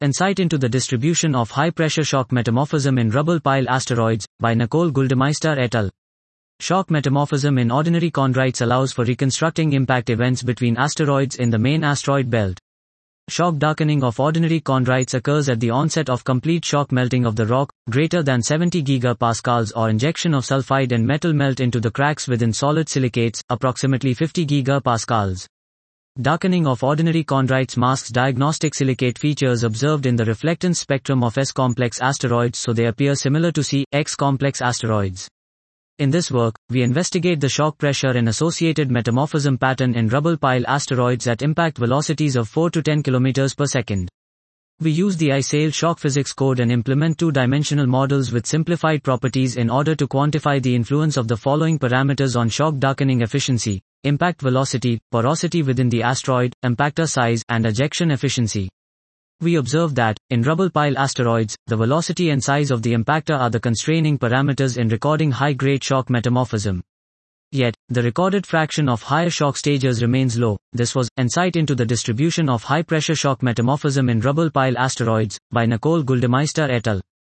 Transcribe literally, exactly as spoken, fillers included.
Insight into the distribution of high-pressure shock metamorphism in rubble pile asteroids, by Nicole Guldemeister et al. Shock metamorphism in ordinary chondrites allows for reconstructing impact events between asteroids in the main asteroid belt. Shock darkening of ordinary chondrites occurs at the onset of complete shock melting of the rock, greater than seventy gigapascals, or injection of sulfide and metal melt into the cracks within solid silicates, approximately fifty gigapascals. Darkening of ordinary chondrites masks diagnostic silicate features observed in the reflectance spectrum of S-complex asteroids, so they appear similar to C X-complex asteroids. In this work, we investigate the shock pressure and associated metamorphism pattern in rubble pile asteroids at impact velocities of four to ten kilometers per second. We use the ISAIL shock physics code and implement two-dimensional models with simplified properties in order to quantify the influence of the following parameters on shock darkening efficiency: impact velocity, porosity within the asteroid, impactor size, and ejection efficiency. We observe that, in rubble pile asteroids, the velocity and size of the impactor are the constraining parameters in recording high-grade shock metamorphism. Yet, the recorded fraction of higher shock stages remains low. This was Insight into the Distribution of High-Pressure Shock Metamorphism in Rubble Pile Asteroids, by Nicole Guldemeister et al.